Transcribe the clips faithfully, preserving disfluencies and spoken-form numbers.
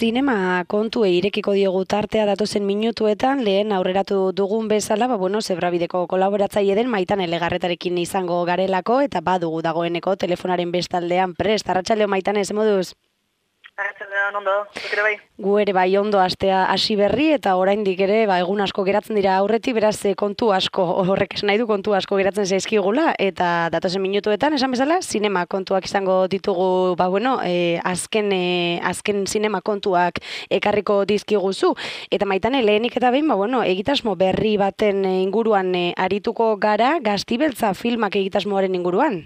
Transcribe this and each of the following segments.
Zinema kontuei irekiko diogu tartea datozen minutuetan, lehen aurreratu dugun bezala, ba, bueno, Zebrabideko kolaboratzaile den Maitane Legarretarekin izango garelako, eta badugu dagoeneko telefonaren bestaldean prest. Arratsaldeon Maitane, ze moduz? Arratsaldeon, ondo, zuk ere bai? Gu ere bai ondo astea hasi berri, eta oraindik ere ba, egun asko geratzen dira aurretik, beraz kontu asko, horrek esan nahi du kontu asko geratzen zaizkigula, eta datozen minutuetan, esan bezala, zinema kontuak izango ditugu, ba bueno, e, azken, e, azken zinema kontuak ekarriko dizkiguzu. Eta Maitane, lehenik eta behin, ba bueno, egitasmo berri baten inguruan e, arituko gara, Gaztibeltza filmak egitasmoaren inguruan.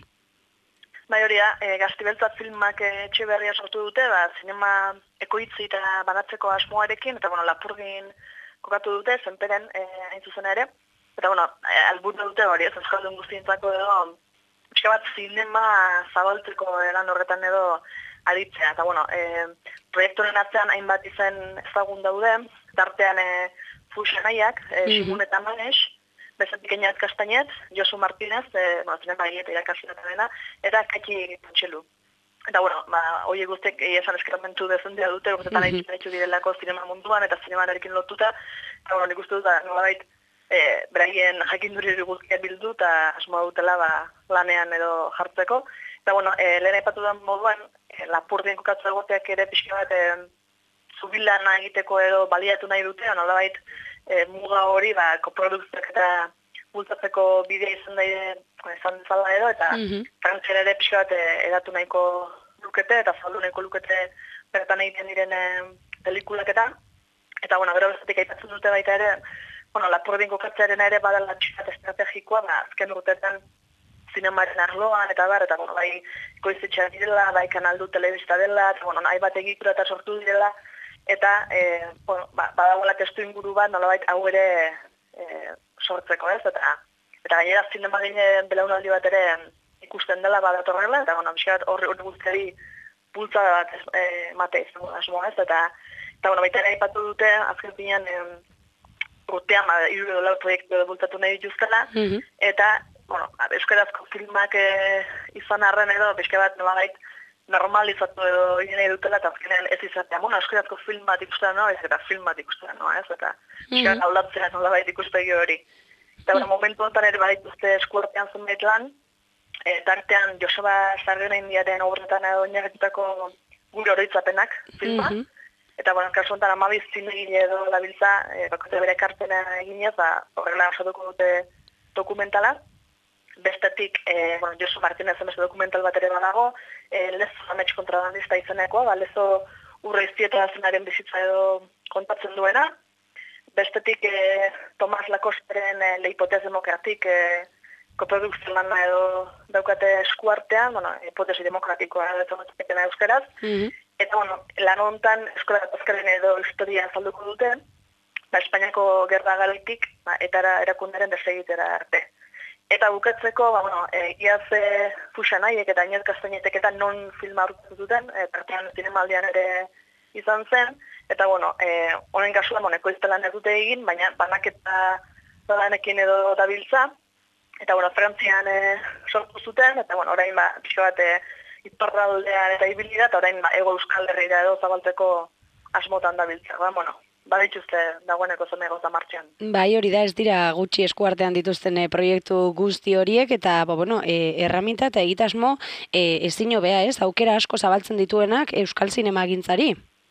Bai hori da, e, Gaztibeltza filmak etxe berria sortu dute, ba, zinema ekoitzi eta banatzeko asmoarekin, eta bueno, Lapurdin kokatu dute, zenperen e, hain zuzen ere. Eta bueno, e, alburu dute hori, ez euskaldun guztientzako edo, pixka bat zinema zabaltzeko eran horretan edo aditzea. Eta bueno, e, proiektuaren atzean hainbat izen ezagun daude, tartean e, Fuxanaiak, e, Simun eta Manes, Bezatik Eñat Kastainet, Josu Martinez, e, bueno, zinema eta irakasle eta dena, eta Kaiki Pontxelu. Eta, bueno, ba, hori guztiek esan eskaramentu dezendia dute, guztetan mm -hmm. haitxu direlako zinema munduan, eta zinemanarekin lotuta, eta, bueno, nik uste dut, nolabait, e, beraien jakinduri guztiak bildu, eta asmoa dutela, ba, lanean edo jartzeko. Eta, bueno, e, lehen aipatu den moduan, e, Lapurdin kokatzu egoteak ere pixka bat, e, zubilana egiteko edo baliatu nahi dute, nolabait, E, muga hori, ba, koprodukzioak eta bultzatzeko bidea izan daide, izan dezala edo, eta mm -hmm. frantzera ere pixka bat edatu nahiko lukete, eta zaldu nahiko lukete bertan egiten diren e, pelikulak-eta. Eta, bueno, gero bezatik aipatzen dute baita ere, bueno, Lapurdin kokatzearen ere badala txikat estrategikoa, ba, azken urtetan zinemaren arloan, eta bar, eta, bueno, bai, ekoizitxea direla, bai, kanaldu telebista dela, eta, bueno, nahi bat egitura eta sortu direla, eta, e, bueno, ba, badagoela testu inguru bat, nolabait hau ere e, sortzeko, ez? Eta, eta gainera zinema ginen belaunaldi bat ere ikusten dela badatorrela, eta, bueno, bizkat horri guztiari bultzada bat e, mate izango asmo, ez? Eta, eta bueno, baita ere aipatu dute, azken finean, e, urtean, ba, hiru edo lau proiektu bultzatu nahi dituztela, mm -hmm. eta, bueno, euskarazko filmak e, izan arren edo, bizkat bat nolabait, normalizatu edo egin dutela, eta azkenean ez izatea. Bueno, euskarazko film bat ikusten noa, ez eta film bat ikusten noa, ez? Eta euskaraz haulatzea nolabait ikustegi hori. Eta bueno, momentu honetan ere badituzte eskuartean zenbait lan, e, tartean Joseba Sargena Indiaren obretan edo oinarritutako gure oroitzapenak filma. Mm -hmm. Eta bueno, kasu honetan hamabi zinegile edo dabiltza, e, bakote bere ekarpena eginez, ba, horrela osatuko dute dokumentala. Bestetik, e, bueno, Josu Martinez beste dokumental bat ere badago, e, Lezo amets kontrabandista izenekoa, ba, Lezo urreiztieta zenaren bizitza edo kontatzen duena. Bestetik, e, Tomas Lakosteren e, Le Hipotez Demokratik e, koprodukzio lana edo daukate eskuartean, bueno, hipotesi demokratikoa edo zetena euskaraz. Mm -hmm. Eta, bueno, lan honetan eskola gatazkaren edo historia azalduko dute, ba, Espainiako gerra galetik, ba, eta erakundaren desegitera arte. Eta bukatzeko, ba, bueno, e, iaz e, Fuxanaiek eta Iñat Kastainetek eta non filma aurkitu duten, e, tartean zinemaldian ere izan zen, eta, bueno, e, honen kasuan, bueno, ekoiztelan ez dute egin, baina banaketa lanekin edo dabiltza, eta, bueno, Frantzian e, sortu zuten, eta, bueno, orain, ba, pixo bat, e, iparraldean eta ibilida, eta orain, ba, Ego Euskal Herria edo zabalteko asmotan dabiltza, ba, bueno. Badituzte dagoeneko zenegoza martxan. Bai, hori da, ez dira gutxi eskuartean dituzten e, proiektu guzti horiek, eta, ba, bueno, e, erraminta eta egitasmo e, ezin hobea, ez? Aukera asko zabaltzen dituenak euskal zinemagintzari.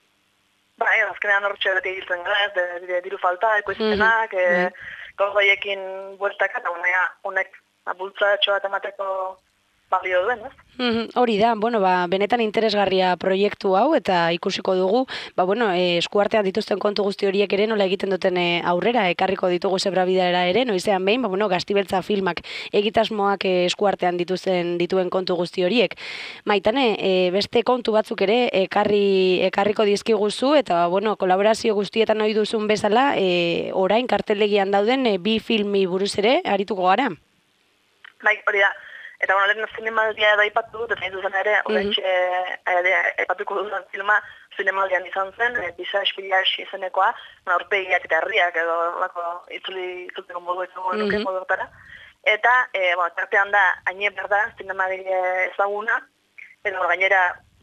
Bai, azkenean horretxe beti egiten gara, ez, de, de, diru falta, ekoiztenak, mm -hmm. e, gauzaiekin bueltaka, eta honek bultzatxoa temateko balio duen, ez? Mm, hori da, bueno, ba, benetan interesgarria proiektu hau, eta ikusiko dugu, ba, bueno, e, eskuartean dituzten kontu guzti horiek ere nola egiten duten e, aurrera, ekarriko ditugu Zebrabidera ere, noizean behin, ba, bueno, Gaztibeltza filmak egitasmoak e, eskuartean dituzten dituen kontu guzti horiek. Maitane, e, beste kontu batzuk ere ekarri, ekarriko dizkiguzu, eta, bueno, kolaborazio guztietan ohi duzun bezala, e, orain karteldegian dauden e, bi filmi buruz ere arituko gara. Bai, hori da. Eta, bueno, lehen zinemaldia edo aipatu dut, eta nahi duzen ere, horretxe aipatuko duzen filma zinemaldian izan zen, e, Bisa Espilax izenekoa, aurpegiak eta herriak edo lako itzuli itzulteko modu izango nuke modu dutara. Eta, e, bueno, tartean da, Aine Berda, zinemagile ezaguna, edo gainera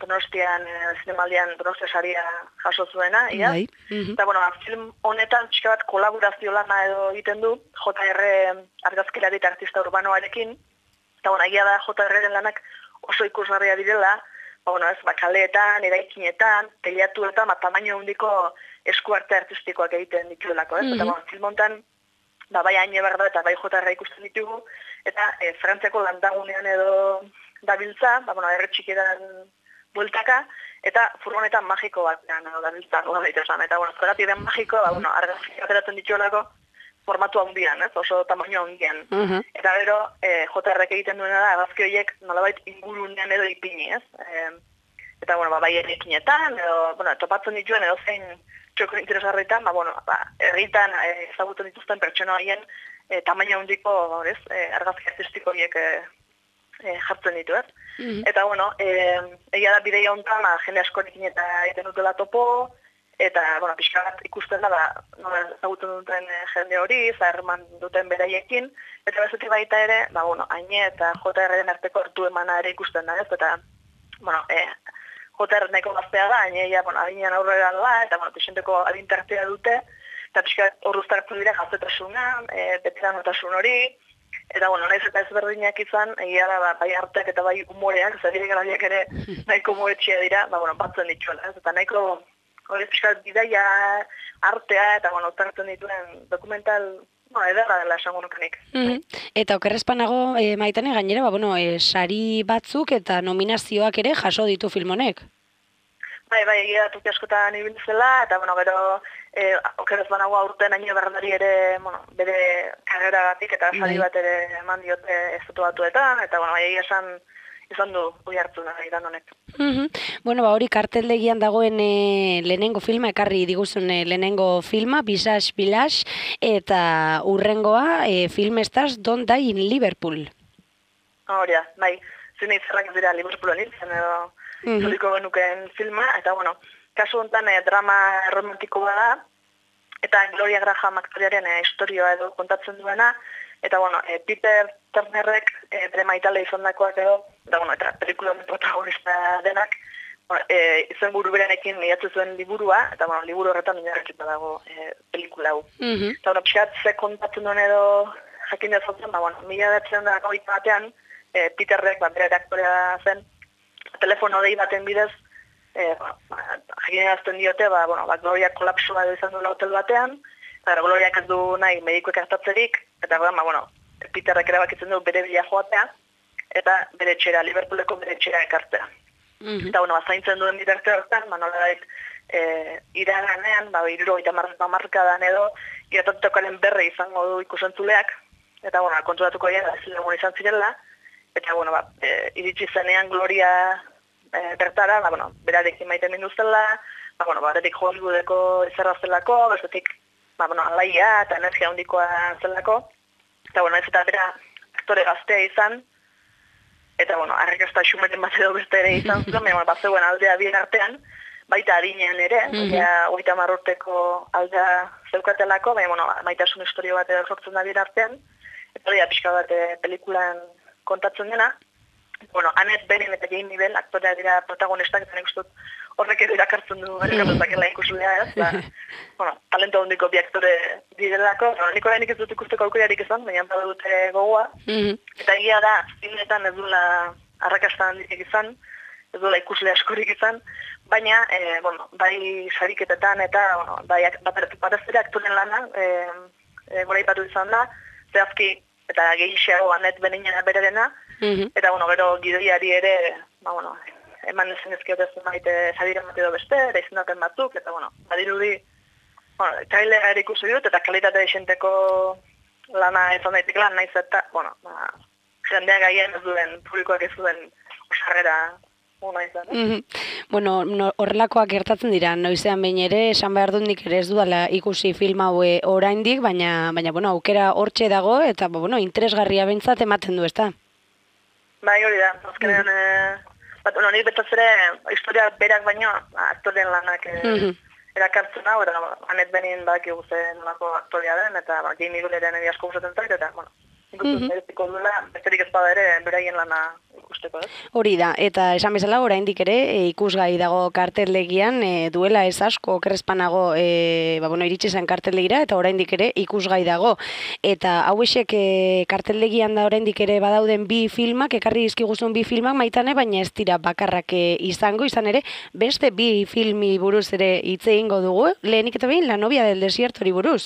Donostian, e, zinemaldian Donostia saria jaso zuena, ia. Bai. Mhm. Eta, bueno, film honetan pixka bat kolaborazio lana edo egiten du, J R argazkilari eta artista urbanoarekin. Eta, bueno, egia da J R-ren lanak oso ikusgarria direla, ba, bueno, ez, ba, kaleetan, eraikinetan, teilatuetan, ba, tamaino handiko eskuarte artistikoak egiten dituelako, ez? Mm -hmm. Eta, bueno, film honetan, ba, bai haine berda eta bai J R ikusten ditugu, eta e, Frantziako landagunean edo dabiltza, ba, bueno, erretxiketan bueltaka, eta furgonetan magiko batean edo dabiltza, nola daitezen. Eta, bueno, zergatik den magiko, ba, bueno, argazki ateratzen dituelako, formatu handian, ez? Oso tamaino handian. Uh -huh. Eta gero, e, J R egiten duena da, argazki horiek nolabait ingurunean edo ipini, ez? E, eta, bueno, ba, bai errekinetan, edo, bueno, topatzen dituen edo zein txoko interesgarritan, ba, bueno, ba, erritan e, ezagutzen dituzten pertsona horien e, tamaino handiko, ez? E, argazki artistiko horiek e, e, jartzen ditu, ez? Uh -huh. Eta, bueno, e, egia da bideia honetan, ba, jende askorekin eta egiten dutela topo, eta, bueno, pixka bat ikusten da, ba, nola ezagutzen duten jende hori, zaherman duten beraiekin, eta bezetik baita ere, ba, bueno, Aine eta J R-en arteko hartu emana ere ikusten da, ez? Eta, bueno, e, J R nahiko gaztea da, Aineia, bueno, adinean aurrera da, eta, bueno, pixenteko adintartea dute, eta pixka hor uztartzen dira jazetasuna, e, beteranotasun hori, eta, bueno, nahiz eta ezberdinak izan, egia da, ba, bai arteak eta bai umoreak, zerire garaiak ere nahiko umoretxea dira, ba, bueno, batzen dituela, ez? Eta nahiko hori pixkat bidaia, artea, eta, bueno, tartzen dituen dokumental, bueno, ederra dela esango nukenik. Mm -hmm. Eta okerrezpanago, e, Maitane, gainera, ba, bueno, e, sari batzuk eta nominazioak ere jaso ditu film honek. Bai, bai, egia datuki askotan ibiltzela, eta, bueno, gero, e, okerrezpanago aurten aino berrendari ere, bueno, bere karreragatik eta sari bat ere eman diote estatu batuetan, eta, bueno, bai, egia esan, izan du hui hartu da, idan honek. Mm -hmm. Bueno, ba, hori karteldegian dagoen e, lehenengo filma, ekarri diguzun e, lehenengo filma, Visage Village, eta urrengoa, e, film estaz Don't Die in Liverpool. Hori da, bai, zine izarrak ez dira Liverpoolen izan edo mm -hmm. zuliko genuken filma, eta, bueno, kasu honetan e, drama romantikoa da, eta Gloria Graham aktoriaren e, historioa edo kontatzen duena, eta, bueno, e, Peter Turnerrek e, bere maitale izandakoak edo, eta, bueno, eta pelikulan protagonista denak, bueno, e, izen buru berenekin lehiatzu zuen liburua, eta, bueno, liburu horretan oinarrituta dago e, pelikula hau. Mm -hmm. Eta, bueno, pixat, ze kontatzen duen edo jakin dezatzen, ba, bueno, mila betzen da gaita batean, e, Peterrek, ba, bere aktorea zen, telefono dei baten bidez, e, ba, jakin edazten diote, ba, bueno, ba, Gloria kolapsua edo izan duela hotel batean, eta Gloriak ez du nahi medikoek hartatzerik, eta, ba, bueno, Peterrek erabakitzen du bere bila joatea, eta bere txera, Liverpooleko bere txera ekartzea. Mm -hmm. Eta, bueno, zaintzen duen bitarte hortan, ba, nola daik, e, iraganean, ba, iruro eta markadan edo, iratatutokaren berre izango du ikusentzuleak, eta, bueno, konturatuko dira, ez lagun izan zirela, eta, bueno, ba, e, iritsi zenean Gloria e, bertara, ba, bueno, berarekin maiten minduztela, ba, bueno, baretik Hollywoodeko izarra zelako, bestetik, ba, bueno, alaia eta energia handikoa zelako, eta, bueno, ez eta bera aktore gaztea izan, eta, bueno, arrakasta xumeten bat edo beste ere izan zuen, baina, bat zegoen aldea bien artean, baita harinean ere, mm -hmm. oita marrurteko aldea zeukatelako, baina, bueno, maitasun historio bat edo sortzen da bien artean, eta hori pixka bat e, pelikulan kontatzen dena. Bueno, Annette Bening eta Jamie Bell aktorea dira protagonistak, eta nik uste horrek edo irakartzen du erakartzakela ikusulea, ez? Ba, bueno, talento handiko bi aktore direlako, no, niko nik ez dut ikusteko aukerarik izan, baina bada dute gogoa. Mm-hmm. Eta egia da, filmetan ez duela arrakasta handik izan, ez duela ikusle askorik izan, baina, e, bueno, bai sariketetan eta, bueno, bai batez ere aktoren lana, e, e, gora ipatu izan da, zehazki eta gehiago Annette Beningena bere dena, mm-hmm. Eta, bueno, gero gidoiari ere, ba, bueno, eman ezen ezkiote maite zadiren bat edo beste, eta izendaten batzuk, eta, bueno, badirudi, bueno, trailera ere ikusi dut, eta kalitate esenteko lana ezan daitik lan, nahiz eta, bueno, ba, jendea gaien ez duen, publikoak ez duen osarrera, ona izan. Eh? Mm-hmm. Bueno, no, horrelakoak gertatzen dira, noizean behin ere, esan behar dut nik ere ez dudala ikusi film haue oraindik, baina, baina, bueno, aukera hortxe dago, eta, bueno, interesgarria bentsat ematen du, ezta? Bai, hori da, azkenean, mm-hmm. eh, bat, bueno, nik betaz ere, historia berak baino, aktoren lanak eh, mm-hmm. erakartzen hau, eta Annette Bening bak iguzen nolako aktoria den, eta ba, Jamie Belleren egia asko guzaten zait, eta, bueno, ikusten mereziko duela, besterik ez bada ere beraien lana ikusteko, ez? Hori da, eta esan bezala oraindik ere e, ikusgai dago karteldegian, e, duela ez asko okerrezpanago e, ba, bueno, iritsi zen karteldegira eta oraindik ere ikusgai dago. Eta hauexek e, karteldegian da oraindik ere badauden bi filmak, ekarri dizkiguzun bi filmak Maitane, baina ez dira bakarrak e, izango, izan ere beste bi filmi buruz ere hitz egingo dugu, lehenik eta behin La novia del desiertori buruz.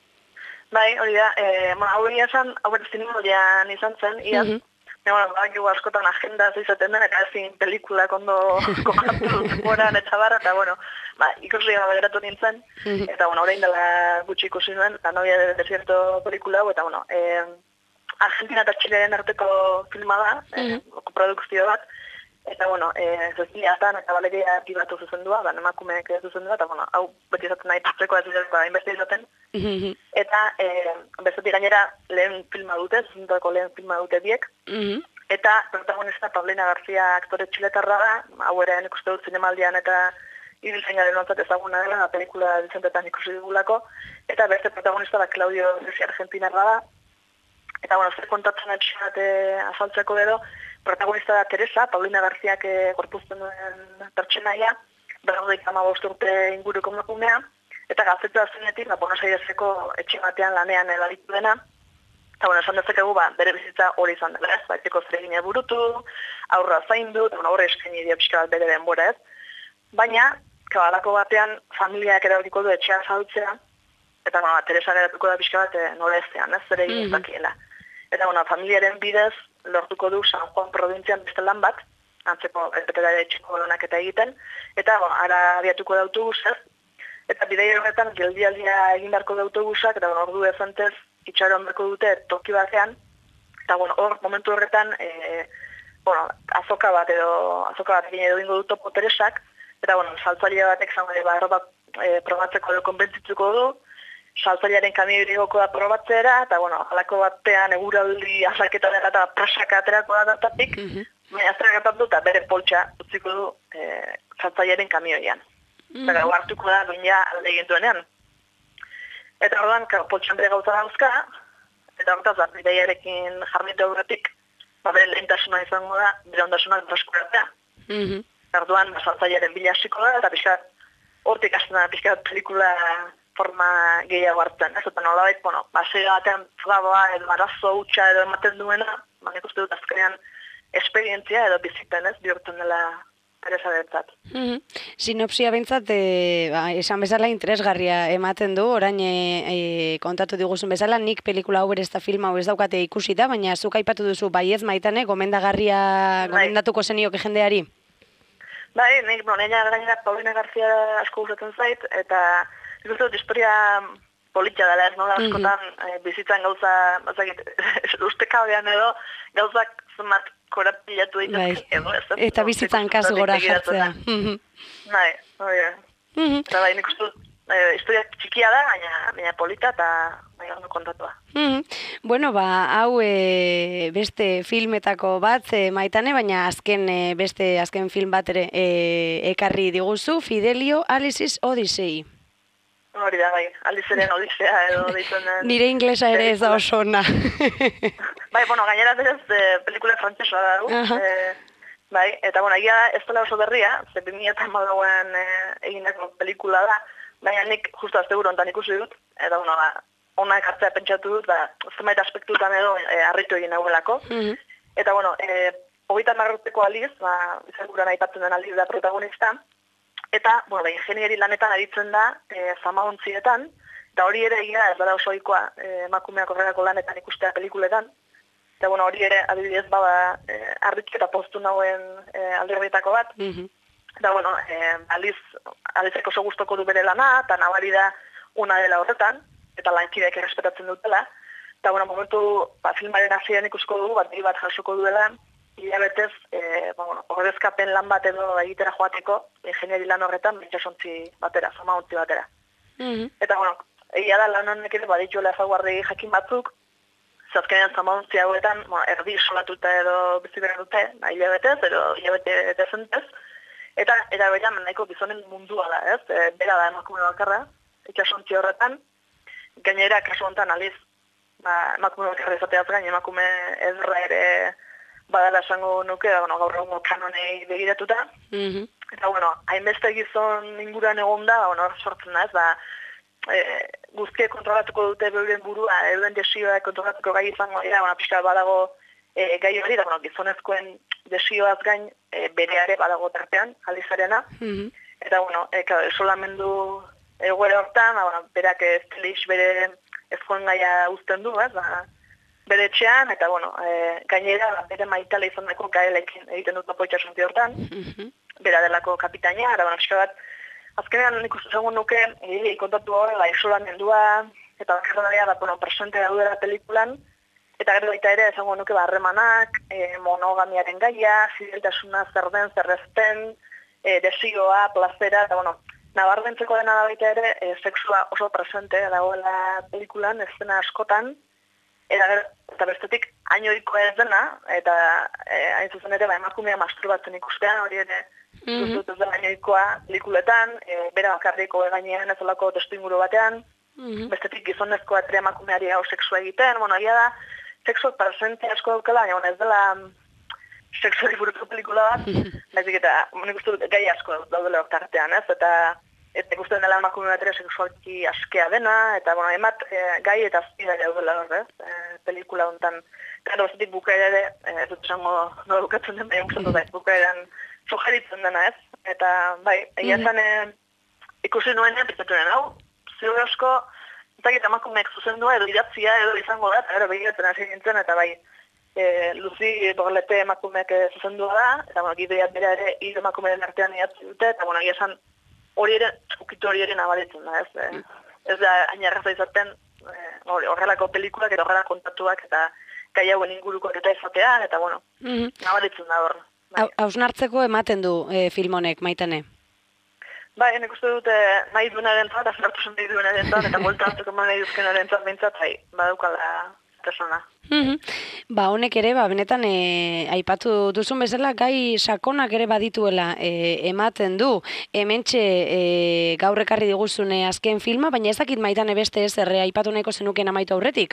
Bai, hori da, eh, hau egia esan, hau bera zinemolian izan zen, iaz, mm -hmm. Bueno, badakigu askotan agenda izaten den, eta ezin pelikulak ondo kokatu denboran eta barra, eta bueno, ba, ikusi gabe geratu nintzen, eta bueno, orain dela gutxi ikusi nuen, La novia del desierto pelikula hau, eta bueno, eh, Argentina eta Txileren arteko filma da, eh, produkzio bat, eta bueno, eh, Zeziliatan eta Valeria Tibatu zuzendua, da emakumeek zuzendua, eta bueno, hau beti izaten nahi patzeko ez dira hainbeste izaten. Eta eh, bestetik gainera lehen filma dute, zuzendutako lehen filma dute biek, eta protagonista Paulina García aktore txiletarra da, hau ere nik uste dut zinemaldian eta ibiltzainaren ontzat ezaguna dela, da pelikula dizentetan ikusi dugulako, eta beste protagonista da Claudio Resi argentinarra da, eta bueno, zer kontatzen atxerat azaltzeko edo, protagonista da Teresa, Paulina Garziak e, gorpuzten duen pertsenaia, berrogeita hamabost urte inguruko emakumea, eta gaztetua zenetik, ba, Buenos Aireseko etxe batean lanean edaritu dena, eta bueno, esan dezakegu, ba, bere bizitza hori izan dela, ez, baiteko zeregine burutu, aurra zaindu, eta bueno, horre eskaini dio pixka bat bere denbora, ez. Baina, kabalako batean, familiak erabakiko du etxea saltzea, eta bueno, Teresa geratuko da pixka bat e, nola ezean, ez, zeregin ez dakiela. Eta bueno, familiaren bidez, lortuko du San Juan probintzian beste lan bat, antzeko errepetera etxeko lanak eta egiten, eta bueno, ara abiatuko da autobusez, eta bidei horretan geldialdia egin beharko da autobusak, eta bueno, ordu ezantez itxaron beharko dute toki batean, eta bueno, hor, momentu horretan, e, bueno, azoka bat edo, azoka bat egin edo ingo du topo Teresak, eta bueno, saltzailea batek zango ba, erroba e, probatzeko edo konbentzituko du, saltzailearen kamioi igoko da probatzera, eta bueno, halako batean eguraldi azalketa dela eta prasaka aterako da datatik, mm -hmm. baina aztera gertatu eta bere poltsa utziko du e, saltzailearen kamioian. Mm -hmm. Eta hartuko da duina alde egin duenean. Eta orduan, poltsan bere gauza dauzka, eta horretaz, bideiarekin jarritu aurretik, ba, bere lehentasuna izango da, bere ondasuna berreskuratzea. Mm -hmm. Orduan, ba, saltzailearen bila hasiko da, eta pixka, hortik hasten da, pixka pelikula forma gehiago hartzen. Ez eta nolabait, bueno, basea batean traboa edo arazo hutsa edo ematen duena, ba, nik uste dut azkenean esperientzia edo bizipen, ez, bihurtzen dela Teresa bentzat. Mm -hmm. Sinopsia bentzat, e, ba, esan bezala interesgarria ematen du, orain e, e, kontatu diguzun bezala, nik pelikula hau ez da filma hau ez daukate ikusi da, baina zuk aipatu duzu baiez Maitane, gomendagarria, gomendatuko zenioke jendeari? Bai, nik, bueno, nena gainera Paulina García asko gustatzen zait, eta nik uste dut historia politxa dela, ez nola askotan mm -hmm. e, bizitzan gauza, bazakit, ustekabean edo, gauzak zumat korapilatu egiten edo, ez? Eta bizitzan kasu gora jartzea. Bai, hori da. Eta bai, nik uste dut, historia txikia da, baina polita eta bai, ondo kontatua. Bueno, ba, hau e, beste filmetako bat, e, Maitane, baina azken e, beste azken film bat ere e, ekarri diguzu, Fidelio Alice's Odyssey. Hori da, bai, Aliceren Odisea edo ditzen... Nire inglesa ere ez da oso ona. Bai, bueno, gainera ez e, pelikula frantzesa da, uh -huh. e, bai, eta bueno, egia ez dela oso berria, ze bi mila hamalauan e, egineko pelikula da, baina nik justu azteguru ontan ikusi dut, eta bueno, ba, ona ekartzea pentsatu dut, ba, zenbait aspektutan edo e, harritu egin nagoelako. Uh -huh. Eta bueno, e, hogeita marruteko aliz, ba, izan guran aipatzen den aliz da protagonista, eta, bueno, ba, ingenieri lanetan aritzen da e, zamaontzietan, eta hori ere egia ez dara oso ohikoa e, emakumeak horregako lanetan ikustea pelikuletan. Eta, bueno, hori ere adibidez bada e, arritxu eta postu nauen e, alderrietako bat. Mm -hmm. Eta, bueno, e, aliz, alizeko oso gustoko du bere lana, eta nabari da una dela horretan, eta lankideak errespetatzen dutela. Eta, bueno, momentu, ba, filmaren hasieran ikusiko dugu, bat bat jasoko duela, hilabetez, e, ba, bueno, ordezkapen lan bat edo egitera joateko, ingenieri lan horretan, bintxasontzi batera, zamaontzi batera. Mm -hmm. Eta, bueno, egia da lan honek ere badituela ezaguarri jakin batzuk, zazkenean zamaontzi hauetan, bueno, erdi isolatuta edo bizitera dute, ba, hilabetez, edo hilabete dezentez, eta eta beran nahiko gizonen mundua da, ez? E, bera da emakume bakarra, itxasontzi horretan, gainera kasu honetan aliz, ba, emakume bakarra izateaz gain, emakume ezra ere badala esango nuke, bueno, gaur egungo kanonei begiratuta. Mhm. Eta, bueno, hainbeste gizon inguruan egon da, bueno, sortzen da, ez, ba, e, guztiek kontrolatuko dute beuren burua, euren desioak kontrolatuko gai izango dira, bueno, pixka badago e, gai hori, da, bueno, gizonezkoen desioaz gain e, bereare badago tartean, aldizarena. Mhm. Eta, bueno, e, claro, isolamendu egoera hortan, ba, bueno, berak ez telix bere ezkoen gaia uzten du, ez, ba, bere etxean, eta, bueno, e, gainera, ba, bere maitale izan dako gaelekin egiten dut apoitza sunti hortan, Mhm. bera delako kapitaina, eta, bueno, pixka bat, azkenean nik uste zegoen nuke, e, kontatu horrela, isolamendua, eta bakarra da, bueno, presente daudela pelikulan, eta gero baita ere, esango nuke, ba, harremanak, e, monogamiaren gaia, fideltasuna zer den, zer ez den, e, desioa, plazera, eta, bueno, nabarmentzeko dena da baita ere, e, sexua oso presente dagoela pelikulan, eszena askotan, eta, gero, eta bestetik, hainoiko ez dena, eta e, hain zuzen ere, ba, emakumea masturbatzen ikustean, hori ere, Mhm. dut ez da hainoikoa pelikuletan, e, bera bakarriko gainean ez olako testu inguru batean, Mhm. bestetik gizonezkoa ere emakumeari hau sexua egiten, bueno, egia da, sexuak presente asko daukela, baina bueno, ez dela mm, sexuari buruko pelikula bat, baizik eta, nik uste dut gai asko daudela tartean, ez, eta eta ikusten dela emakume bat ere sexualki askea dena, eta, bueno, emat e, gai eta azpira daudela hor, ez, e, pelikula hontan. Eta bestetik bukaera ere, e, ez dut esango nola bukatzen den, baina gustatu da, bukaeran sugeritzen dena, ez, eta, bai, egia zen, e, ikusi nuenean, pitzaturen, hau, ziur asko, ezagit emakumeek zuzendua edo idatzia edo izango da, eta gero begiratzen hasi nintzen, eta bai, e, Luzi Borlete emakumeek e, zuzendua da, eta bueno, gidoiak bera ere hiru emakumeen artean idatzi dute, eta bueno, egia esan hori ere, ukitu hori ere nabaritzen da, ez, e, ez da ainarraza izaten e, hori, horrelako pelikulak eta horrelako kontatuak eta gai hauen ingurukoak eta izatean, eta bueno, Mhm. nabaritzen da hor. Bai. Hau- Hausnartzeko ematen du e, film honek, Maitane. Bai, nik uste dute nahi duenaren zat, azartu zen nahi duenaren zat, eta buelta hartzeko ma nahi duzkenaren zat bintzat, bai, badaukala persona. Mhm. Ba, honek ere, ba, benetan e, aipatu duzun bezala, gai sakonak ere badituela e, ematen du. Hementxe e, gaur ekarri diguzune azken filma, baina ez dakit Maitane beste ez erre aipatu nahiko zenuken amaitu aurretik.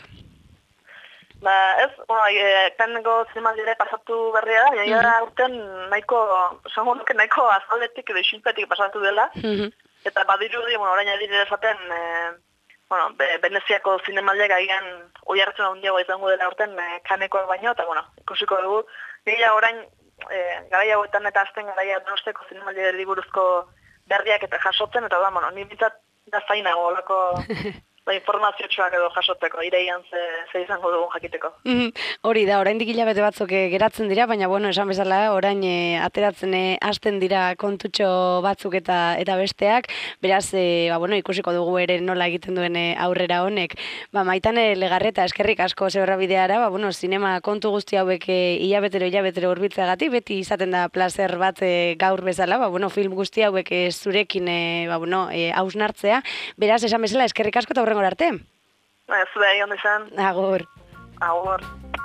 Ba, ez, bueno, e, kaneko zinemaldiare pasatu berria da, jaia da urten nahiko, esango nuke nahiko azaldetik edo isilpetik pasatu dela, Mhm. eta badirudi, bueno, orain adire esaten, e, bueno, be, Veneziako zinemaldiak agian oi hartzen handiago izango dela urten e, kanekoak baino, eta bueno, ikusiko dugu, nila orain, e, garai hauetan eta azten garaia donosteko zinemaldiari buruzko berriak eta jasotzen, eta da, bueno, ni bitzat da zainago, olako ba, informaziotxoak edo jasotzeko, ireian ze, ze izango dugun jakiteko. Mhm. Hori da, oraindik hilabete batzuk eh, geratzen dira, baina bueno, esan bezala, orain eh, ateratzen eh, hasten dira kontutxo batzuk eta eta besteak, beraz, eh, ba, bueno, ikusiko dugu ere nola egiten duen eh, aurrera honek. Ba, Maitane Legarreta, eskerrik asko zebra bideara, ba, bueno, zinema kontu guzti hauek eh, hilabetero hilabetero hurbiltzeagatik, beti izaten da placer bat eh, gaur bezala, ba, bueno, film guzti hauek eh, zurekin eh, ba, bueno, eh, hausnartzea, beraz, esan bezala, eskerrik asko eta hurrengora arte. Ba, zure egon izan, Agur. agur.